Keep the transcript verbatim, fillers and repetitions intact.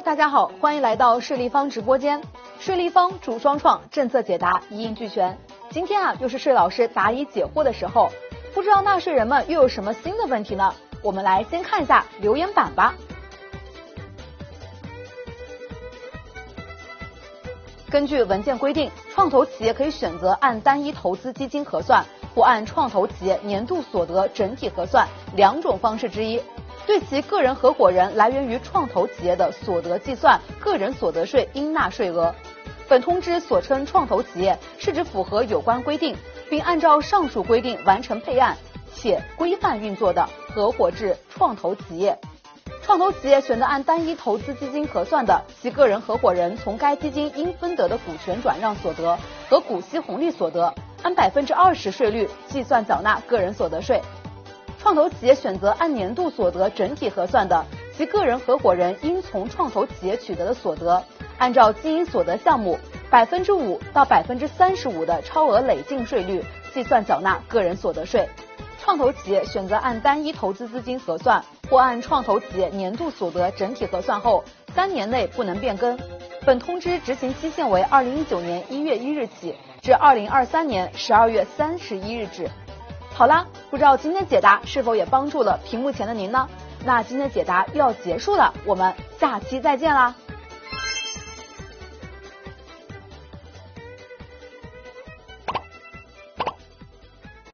大家好，欢迎来到税立方直播间。税立方主双创，政策解答一应俱全。今天啊，又是税老师答疑解惑的时候，不知道纳税人们又有什么新的问题呢？我们来先看一下留言板吧。根据文件规定，创投企业可以选择按单一投资基金核算，或按创投企业年度所得整体核算两种方式之一。对其个人合伙人来源于创投企业的所得计算个人所得税应纳税额。本通知所称创投企业，是指符合有关规定，并按照上述规定完成配案且规范运作的合伙制创投企业。创投企业选择按单一投资基金核算的，其个人合伙人从该基金应分得的股权转让所得和股息红利所得，按百分之二十税率计算缴纳个人所得税。创投企业选择按年度所得整体核算的，其个人合伙人应从创投企业取得的所得，按照经营所得项目百分之五到百分之三十五的超额累进税率计算缴纳个人所得税。创投企业选择按单一投资资金核算，或按创投企业年度所得整体核算后，三年内不能变更。本通知执行期限为二零一九年一月一日起至二零二三年十二月三十一日止。好啦，不知道今天解答是否也帮助了屏幕前的您呢？那今天解答又要结束了，我们下期再见啦！